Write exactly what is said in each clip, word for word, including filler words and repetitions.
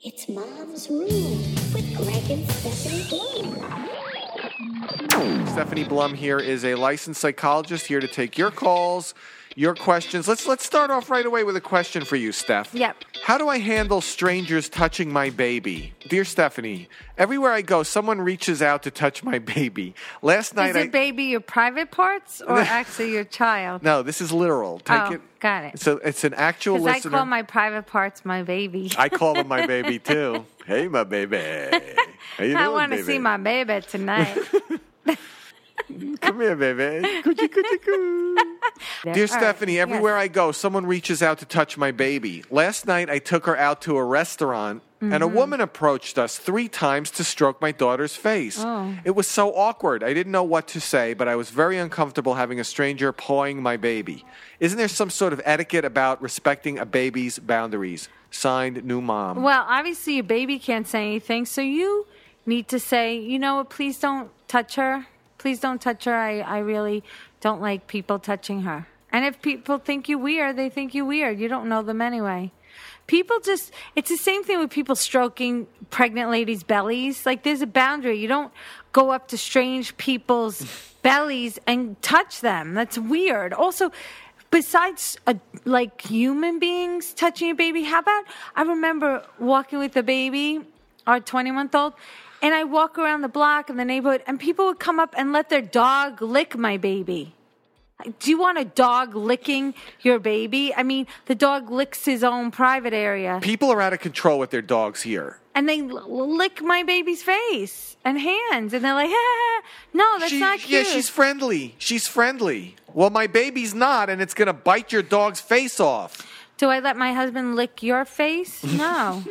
It's Mom's Room with Greg and Stephanie Blum. Stephanie Blum here is a licensed psychologist here to take your calls, your questions. Let's let's start off right away with a question for you, Steph. Yep. How do I handle strangers touching my baby? Dear Stephanie, everywhere I go, someone reaches out to touch my baby. Last night Is I... it baby your private parts or actually your child? No, this is literal. Take oh, it. got it. So it's an actual Because I listener. call my private parts my baby. I call them my baby too. Hey, my baby. How you I doing, want to baby? see my baby tonight. Come here, baby. Coochie, coochie, coo. Dear All Stephanie, right, everywhere yes. I go, someone reaches out to touch my baby. Last night, I took her out to a restaurant, Mm-hmm. and a woman approached us three times to stroke my daughter's face. Oh. It was so awkward. I didn't know what to say, but I was very uncomfortable having a stranger pawing my baby. Isn't there some sort of etiquette about respecting a baby's boundaries? Signed, new mom. Well, obviously your baby can't say anything, so you need to say, you know what, please don't touch her. Please don't touch her. I, I really don't like people touching her. And if people think you weird, they think you weird. You don't know them anyway. People just, it's the same thing with people stroking pregnant ladies' bellies. Like, there's a boundary. You don't go up to strange people's bellies and touch them. That's weird. Also, besides, uh, like, human beings touching a baby, how about, I remember walking with a baby, our twenty-month-old, and I walk around the block in the neighborhood, and people would come up and let their dog lick my baby. Do you want a dog licking your baby? I mean, the dog licks his own private area. People are out of control with their dogs here. And they l- lick my baby's face and hands. And they're like, ah, no, that's She- not cute. Yeah, she's friendly. She's friendly. Well, my baby's not, and it's going to bite your dog's face off. Do I let my husband lick your face? No.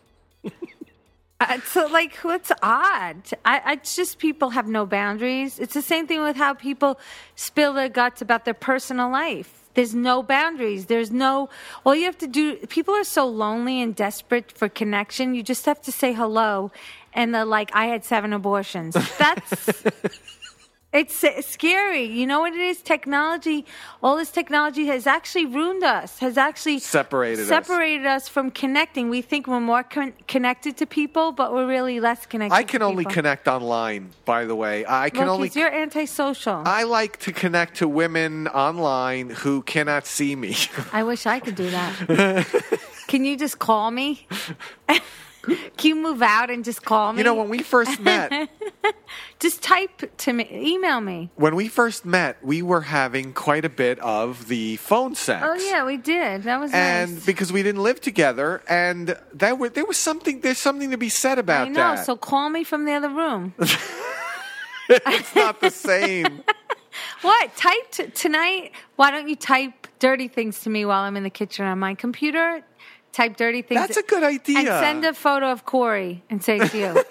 Uh, so, like, what's odd? I, it's just people have no boundaries. It's the same thing with how people spill their guts about their personal life. There's no boundaries. There's no, all you have to do, people are so lonely and desperate for connection. You just have to say hello. And they're like, I had seven abortions. That's, it's scary. You know what it is? Technology, all this technology has actually ruined us, has actually Separated us. separated us from connecting. We think we're more con- connected to people, but we're really less connected I to can people. only connect online, by the way. I can Well, only. 'cause you're antisocial. I like to connect to women online who cannot see me. I wish I could do that. Can you just call me? Can you move out and just call me? You know, when we first met, Just type to me, email me. when we first met, we were having quite a bit of the phone sex. Oh yeah, we did. That was And nice. because we didn't live together, and that were, there was something. There's something to be said about I know. that. So call me from the other room. It's not the same. What? Type t- tonight? Why don't you type dirty things to me while I'm in the kitchen on my computer? Type dirty things. That's a good idea. And send a photo of Corey and say it's you.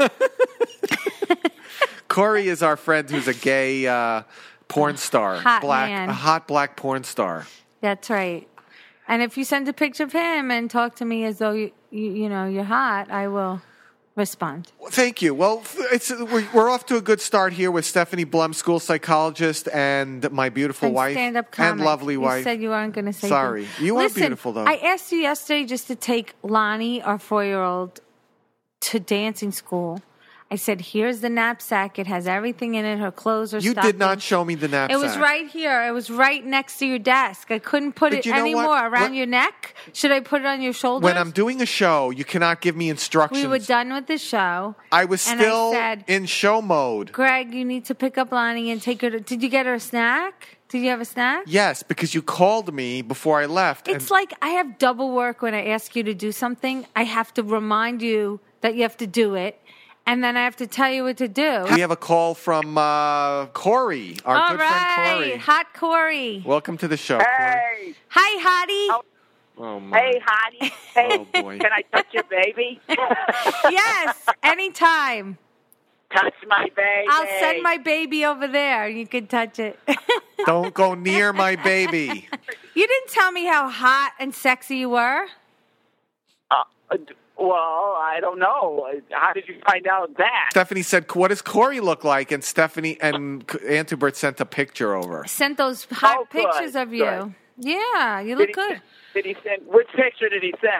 Corey is our friend who's a gay uh, porn star, Hot black, man. a hot black porn star. That's right. And if you send a picture of him and talk to me as though you you, you know you're hot, I will respond. Thank you. Well, it's we're, we're off to a good start here with Stephanie Blum, school psychologist, and my beautiful And wife stand-up comic. and lovely you wife. said you aren't going to say. Sorry. anything. You are Listen, beautiful, though. I asked you yesterday just to take Lonnie, our four-year-old, to dancing school. I said, here's the knapsack. It has everything in it. Her clothes are You stockings. did not show me the knapsack. It was right here. It was right next to your desk. I couldn't put But it you know anymore what? around When- your neck. Should I put it on your shoulders? When I'm doing a show, you cannot give me instructions. we were done with the show. I was and I still said, in show mode. Greg, you need to pick up Lonnie and take her to... Did you get her a snack? Did you have a snack? Yes, because you called me before I left. It's and like I have double work when I ask you to do something. I have to remind you that you have to do it. And then I have to tell you what to do. we have a call from uh, Corey, our All good right. friend Corey. Hot Corey. Welcome to the show, Corey. Hey, Hi, Hottie. Oh. Oh, my. hey, hottie. Hey, Oh, boy. can I touch your baby? Yes, anytime. Touch my baby. I'll send my baby over there. You can touch it. Don't go near my baby. You didn't tell me how hot and sexy you were. Uh, well, I don't know. How did you find out that? Stephanie said, what does Corey look like? And Stephanie and Antubert sent a picture over. Sent those hot Oh, good, pictures of you. good. Yeah, you Did look he, good. Did he send? Which picture did he send?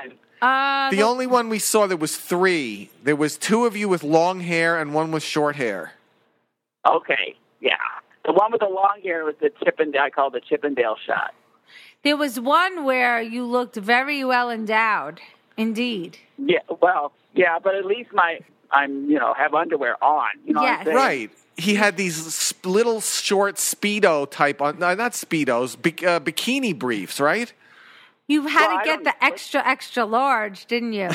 Uh, The only one we saw, there was three. There was two of you with long hair and one with short hair. Okay, yeah. The one with the long hair was the Chippendale. I call it the Chippendale shot. There was one where you looked very well endowed, indeed. Yeah, well, yeah, but at least my I'm you know have underwear on. You know Yes. what I'm saying? Right. He had these sp- little short Speedo type, on, no, not Speedos, bi- uh, bikini briefs, right? You had Well, I to get don't- the extra, extra large, didn't you?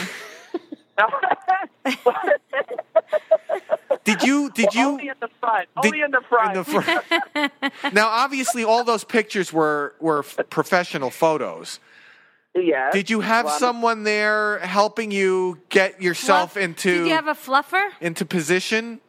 Did you? Did you? Only in the front. Did- Only in the front. in the front. Now, obviously, all those pictures were were f- professional photos. Yes. Did you have Well, someone there helping you get yourself Fluff- into Did you have a fluffer? into position?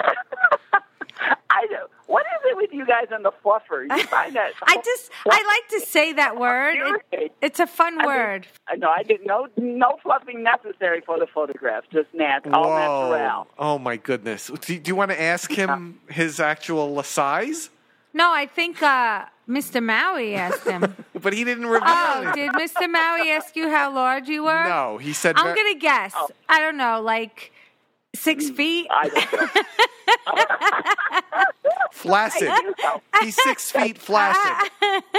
I don't. What is it with you guys on the fluffer? You find that? I just, I like to say that word. It, Okay. it's a fun I mean, word. I know. I didn't. No, no fluffing necessary for the photograph. Just nat, all Whoa. natural. Oh, my goodness. Do, do you want to ask him his actual size? No, I think uh, Mister Maui asked him. But he didn't reveal Oh, it. did Mister Maui ask you how large you were? No, he said... I'm ver- going to guess. I don't know, like six feet? I don't know. Flaccid. He's six feet flaccid.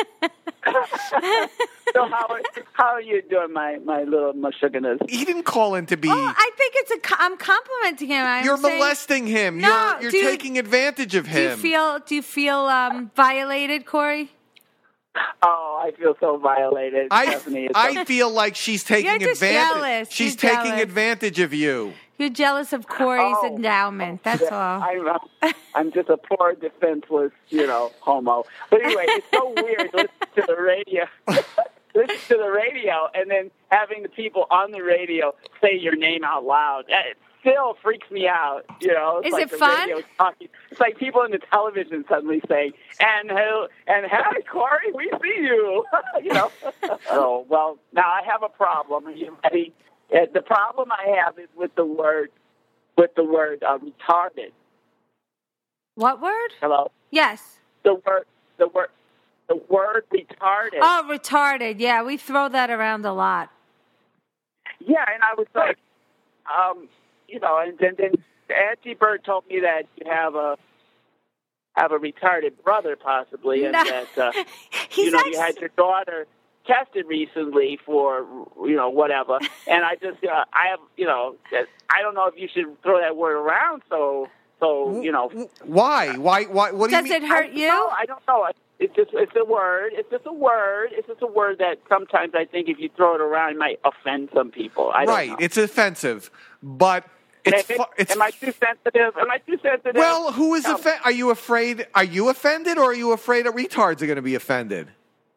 So how are, how are you doing, my my little mushuganas? He didn't call in to be... Oh, I think it's a. co- I'm complimenting him. I'm You're saying, molesting him. No, you're you're do you- taking advantage of Do him. you feel? Do you feel um, violated, Corey? Oh, I feel so violated, I, Stephanie. It's I feel like she's taking You're just advantage. jealous. She's You're taking jealous. advantage of you. You're jealous of Corey's Oh. endowment. That's all. I'm, uh, I'm just a poor defenseless, you know, homo. But anyway, it's so weird listening to the radio, listening to the radio, and then having the people on the radio say your name out loud. It still freaks me out. You know, it's Is like it the fun? radio's talking. It's like people in the television suddenly saying, "And who? And hey, Corey, we see you." You know. So well, now I have a problem. Are you ready? Uh, the problem I have is with the word, with the word uh, retarded. What word? Hello. Yes. The word, the word, the word retarded. Oh, retarded. Yeah, we throw that around a lot. Yeah, and I was like, um, you know, and then, then Auntie Bird told me that you have a have a retarded brother, possibly, and No. that uh, He's you know actually, you had your daughter tested recently for you know whatever, and I just uh, I have you know I don't know if you should throw that word around so so you know. Why? Why? Why? What do Does you mean? it hurt I, you? No, I don't know. It's just it's a word. It's just a word. It's just a word that sometimes I think if you throw it around, it might offend some people. I don't Right. know. It's offensive, but it's Am- fu- it's. Am I too sensitive? Am I too sensitive? Well, who is No. offended? Are you afraid? Are you offended, or are you afraid that retards are going to be offended?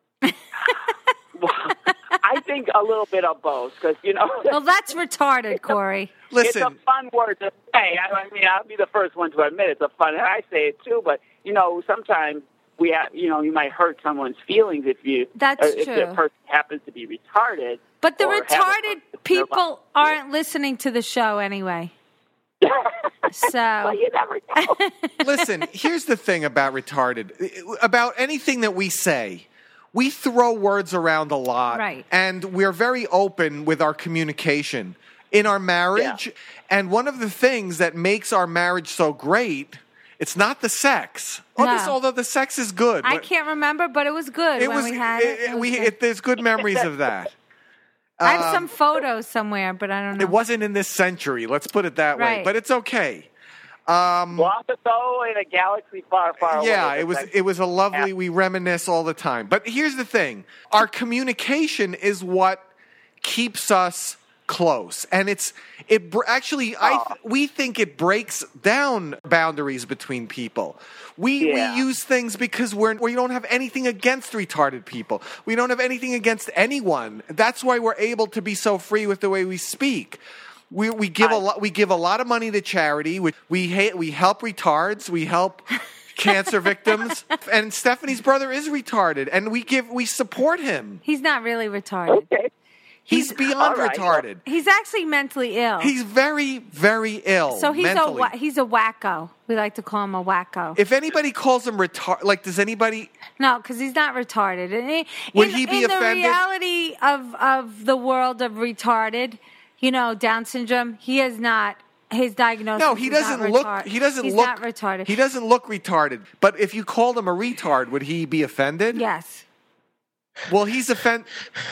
I think a little bit of both, because you know. Well, that's retarded, Corey. Listen, It's a fun word to say. I I mean, I'll be the first one to admit it's a fun, and I say it too. But you know, sometimes we have, you know, you might hurt someone's feelings if you That's uh, if true. the person happens to be retarded. But the or have a retarded person in their people life. aren't listening to the show anyway. So Well, you never know. listen. Here's the thing about retarded. About anything that we say, we throw words around a lot, Right. and we're very open with our communication in our marriage. Yeah. And one of the things that makes our marriage so great, it's not the sex. Oh, No. this, although the sex is good. I can't remember, but it was good It when was. we had it. It was we, good. it, there's good memories of that. I have um, some photos somewhere, but I don't know. It wasn't in this century. Let's put it that way. Right. But it's okay. Um, Long ago in a galaxy far, far away. yeah, it was. That's- It was a lovely. Yeah. We reminisce all the time. But here's the thing: our communication is what keeps us close, and it's it br- actually. I th- we think it breaks down boundaries between people. We Yeah. we use things because we're we don't have anything against retarded people. We don't have anything against anyone. That's why we're able to be so free with the way we speak. We we give a I- lot. We give a lot of money to charity. We we hate, we help retards. We help cancer victims. And Stephanie's brother is retarded, and we give we support him. He's not really retarded. Okay. He's, He's- beyond All right, retarded. He's actually mentally ill. He's very, very ill. so he's mentally. a wa- he's a wacko. We like to call him a wacko. If anybody calls him retard, like, does anybody? No, because he's not retarded. And he- Would in, he be in offended? the reality of of the world of retarded, you know, Down syndrome, he is not. His diagnosis. No, he is doesn't not look. retard- He doesn't he's look not retarded. He doesn't look retarded. But if you called him a retard, would he be offended? Yes. Well, he's offended.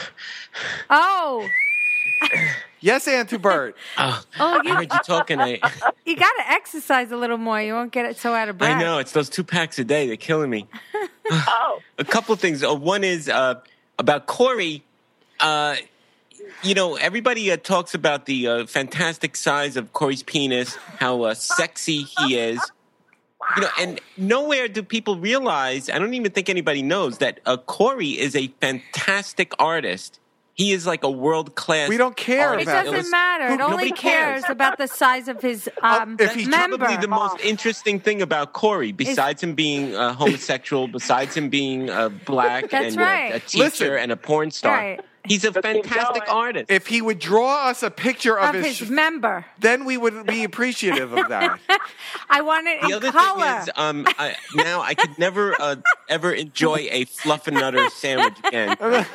Oh, Yes, Auntie Bert. Oh, oh, I you heard you talking. I, you got to exercise a little more. You won't get it so out of breath. I know it's those two packs a day. They're killing me. Oh, A couple of things. Uh, one is uh, about Corey. Uh, you know, everybody uh, talks about the uh, fantastic size of Corey's penis, how uh, sexy he is. You know, and nowhere do people realize, I don't even think anybody knows, that uh, Corey is a fantastic artist. He is like a world-class We don't care It about doesn't illus- matter. It Who- only nobody cares cares. about the size of his um, if he- member. Probably the most interesting thing about Corey, besides him being uh, homosexual, besides him being uh, black That's and uh, right. a teacher Listen. and a porn star, Right. he's a But keep fantastic going. artist. If he would draw us a picture of, of his, his sh- member. then we would be appreciative of that. I want it the in other color. thing is, um, I, now I could never uh, ever enjoy a fluffernutter sandwich again.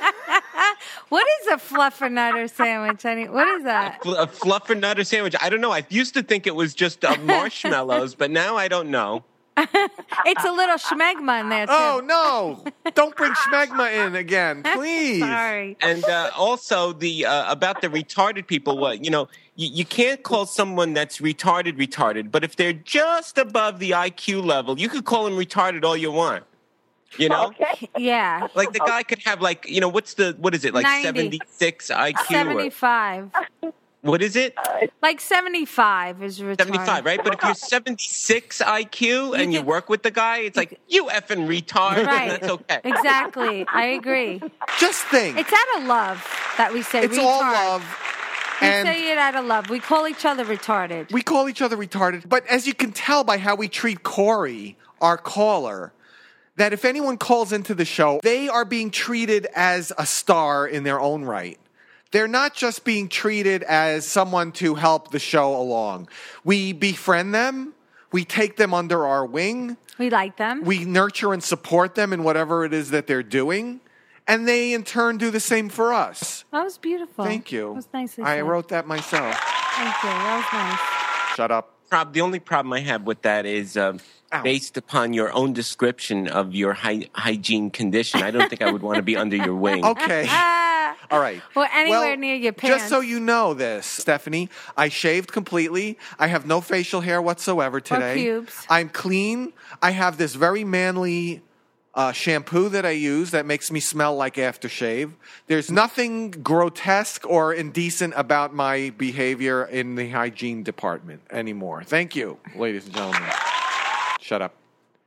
What is a fluffernutter sandwich? Any, what is that? Fl- A fluffernutter sandwich. I don't know. I used to think it was just uh, marshmallows, but now I don't know. It's a little schmegma in there, too. Oh no! Don't bring schmegma in again, please. Sorry. And uh, also the uh, about the retarded people. What you know, you, you can't call someone that's retarded retarded, but if they're just above the I Q level, you could call them retarded all you want. You know, okay. Yeah. like the guy could have like you know what's the what is it like ninety. seventy-six I Q? Or, seventy-five. what is it? Like seventy-five is retarded. seventy-five, right? But if you're seventy-six I Q and you can- work with the guy, it's like you effing retard. Right. That's okay. Exactly. I agree. Just think. It's out of love that we say It's retard. all love. We And say it out of love. We call each other retarded. we call each other retarded. But as you can tell by how we treat Corey, our caller, that if anyone calls into the show, they are being treated as a star in their own right. They're not just being treated as someone to help the show along. We befriend them. We take them under our wing. We like them. We nurture and support them in whatever it is that they're doing. And they, in turn, do the same for us. That was beautiful. Thank you. That was nicely I said. wrote that myself. Thank you. That was nice. Shut up. Prob- the only problem I have with that is um, Ow. based upon your own description of your hy- hygiene condition. I don't think I would want to be under your wing. Okay. Ah. All right. Well, anywhere near your pants. Just so you know this, Stephanie, I shaved completely. I have no facial hair whatsoever today. pubes. I'm clean. I have this very manly uh, shampoo that I use that makes me smell like aftershave. There's nothing grotesque or indecent about my behavior in the hygiene department anymore. Thank you, ladies and gentlemen. Shut up.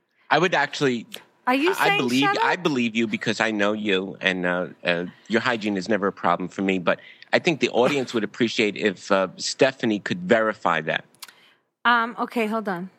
I would actually. Are you saying I believe shut up? I believe you because I know you, and uh, uh, your hygiene is never a problem for me. But I think the audience would appreciate if uh, Stephanie could verify that. Um, okay, hold on.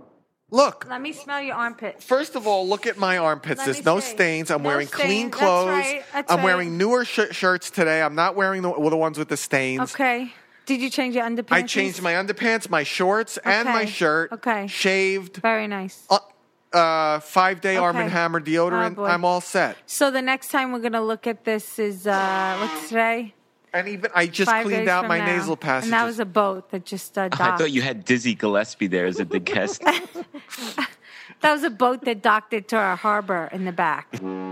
Look, Let me smell your armpit. first of all, look at my armpits. Let There's me no see. stains. I'm No wearing stains. clean That's clothes. right. That's I'm right. wearing newer sh- shirts today. I'm not wearing the, well, the ones with the stains. Okay. Did you change your underpants? I changed my underpants, my shorts, and my Okay. shirt. Okay. Shaved. Very nice. Uh, uh, five day Arm and Okay. Hammer deodorant. Oh, boy. I'm all set. So the next time we're gonna look at this is uh, what's today? And even I just Five cleaned days out from my now. nasal passages. And that was a boat that just uh, docked. I thought you had Dizzy Gillespie there as a the guest. That was a boat that docked it to our harbor in the back.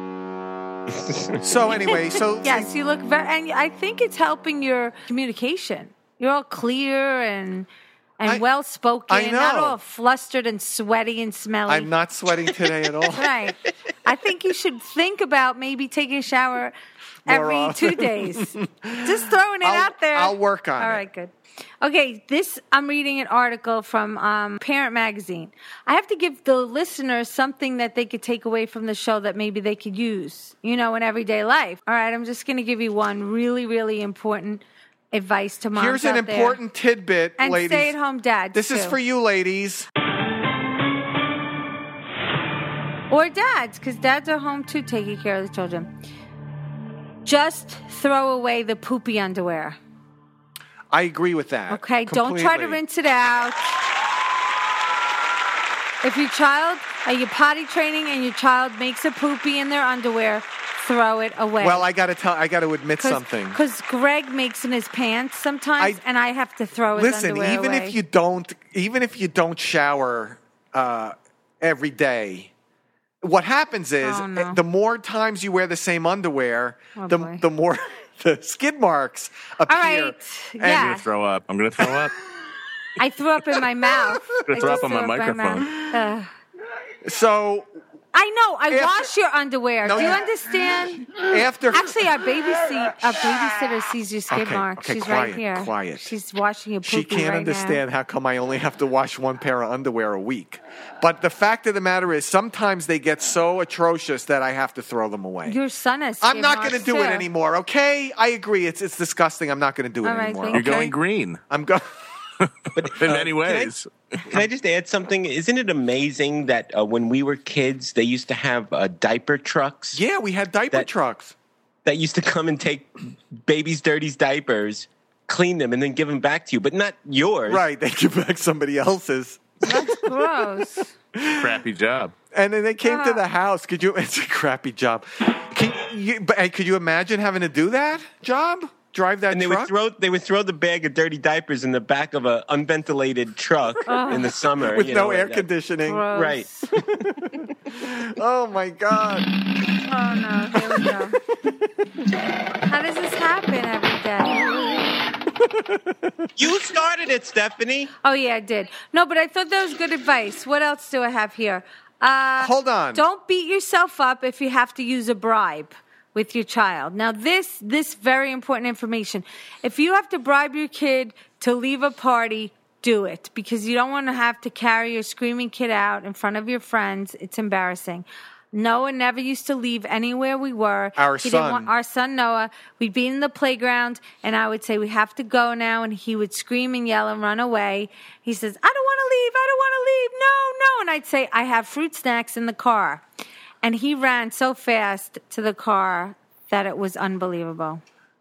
so anyway, so Yes, you look very, and I think it's helping your communication. You're all clear and and I- well spoken. I Not know. all flustered and sweaty and smelly. I'm not sweating today at all. Right. I think you should think about maybe taking a shower every often. two days. Just throwing it I'll- out there. I'll work on All it. right, good. Okay, this I'm reading an article from um, Parent Magazine. I have to give the listeners something that they could take away from the show that maybe they could use, you know, in everyday life. All right, I'm just going to give you one really, really important advice to moms Here's an out there. important tidbit, and ladies. stay-at-home dads. This is too. for you, ladies. Or dads, because dads are home too taking care of the children. just throw away the poopy underwear. I agree with that. Okay, don't try to completely. rinse it out. If your child, are you potty training and your child makes a poopy in their underwear, throw it away. Well, I got to tell, I got to admit Cause, something. Because Greg makes in his pants sometimes, I- and I have to throw his Listen, underwear even away. if you don't, even if you don't shower uh, every day, what happens is Oh, no. the more times you wear the same underwear, Oh, the boy. the more the skid marks appear. All right, And- I'm gonna yeah. throw up. I'm gonna throw up. I threw up in my mouth. Gonna I throw just up on my threw in microphone. mouth. Ugh. So I know. I After- wash your underwear. No, Do you you- understand? after Actually, our babysit- our babysitter sees your skid Okay, mark. okay, She's quiet, right here. quiet. She's washing your poopy she can't right understand now. how come I only have to wash one pair of underwear a week. But the fact of the matter is, sometimes they get so atrocious that I have to throw them away. Your son has skid I'm not going to marks, do too. it anymore. Okay, I agree. It's it's disgusting. I'm not going to do it All right, anymore. thank You're okay? going green I'm going. in Uh, many can I- ways. Can I just add something? Isn't it amazing that uh, when we were kids, they used to have uh, diaper trucks Yeah, we had diaper That- trucks. that used to come and take babies' dirty diapers, clean them, and then give them back to you, but not yours. Right, they give back somebody else's. That's gross. Crappy job. And then they came to Ah. the house. Could you? It's a crappy job. Can you, but, hey, could you imagine having to do that job? Drive that And they truck? would throw they would throw the bag of dirty diapers in the back of an unventilated truck in the summer with you no know, air and, uh, conditioning. Gross. Right. Oh my God! Oh no, here we go. How does this happen every day? You started it, Stephanie. Oh yeah, I did. No, but I thought that was good advice. What else do I have here? Uh, Hold on. Don't beat yourself up if you have to use a bribe with your child. Now, this this very important information. If you have to bribe your kid to leave a party, do it, because you don't want to have to carry your screaming kid out in front of your friends. It's embarrassing. Noah never used to leave anywhere we were. Our he son. Didn't want, our son Noah. We'd be in the playground, and I would say, we have to go now, and he would scream and yell and run away. He says, I don't want to leave. I don't want to leave. No, no. And I'd say, I have fruit snacks in the car. And he ran so fast to the car that it was unbelievable.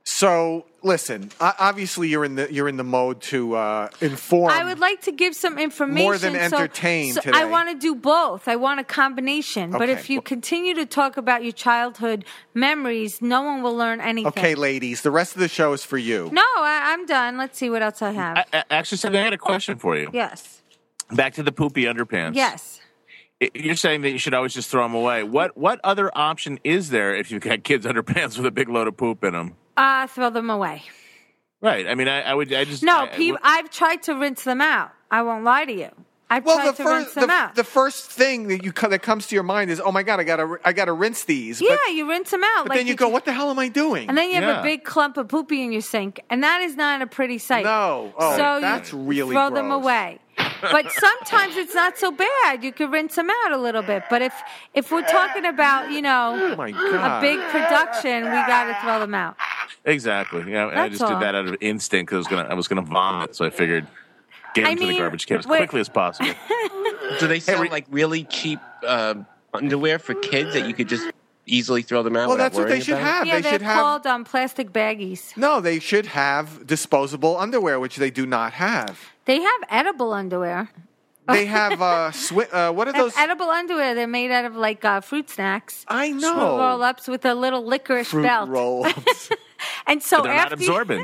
So listen, o- obviously you're in the you're in the mode to uh, inform. I would like to give some information. More than so- entertain so today. I want to do both. I want a combination. But Okay. if you continue to talk about your childhood memories, no one will learn anything. Okay, ladies, the rest of the show is for you. No, I, I'm done. Let's see what else I have. I, I- actually, Stephanie, I had a question for you. yes. Back to the poopy underpants. Yes. I- You're saying that you should always just throw them away. What what other option is there if you've got kids' underpants with a big load of poop in them? Uh, throw them away. Right. I mean, I, I would. I just No, I, peop I've tried to rinse them out. I won't lie to you. I've Well, tried the to rinse first them the, out. the first thing that you co- that comes to your mind is, oh my God, I gotta I gotta rinse these. yeah, but, you rinse them out. but like then you go, what the hell am I doing? And then you have Yeah. a big clump of poopy in your sink, and that is not a pretty sight. No. Oh, so that's you really throw them gross. away. But sometimes it's not so bad. You could rinse them out a little bit. But if if we're talking about, you know, Oh my a God. big production, we got to throw them out. exactly. Yeah, I That's just all. did that out of instinct because I was gonna I was gonna vomit, so I figured get them I to the mean, garbage can as wait. quickly as possible. Do they sell Hey, re- like really cheap uh, underwear for kids that you could just easily throw them out? well, without that's what they worrying should about? have. Yeah, they they're should have. called um, plastic baggies. No, they should have disposable underwear, which they do not have. They have edible underwear. They have uh, swi- uh what are They have those? edible underwear. They're made out of like uh, fruit snacks. I Fruit know. roll-ups with a little licorice Fruit belt. roll-ups. And so But they're not after you- absorbent.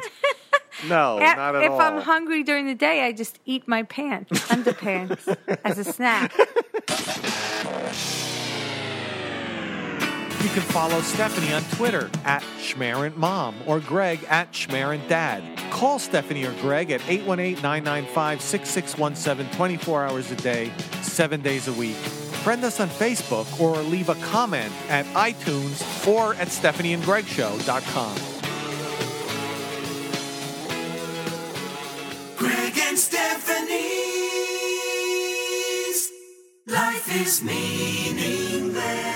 No, A- not at if all. I'm hungry during the day, I just eat my pants, underpants, as a snack. You can follow Stephanie on Twitter at SchmarantMom or Greg at SchmarantDad. Call Stephanie or Greg at eight one eight, nine nine five, six six one seven twenty-four hours a day, seven days a week. Friend us on Facebook or leave a comment at iTunes or at stephanie and greg show dot com. Greg and Stephanie's Life is Meaningless.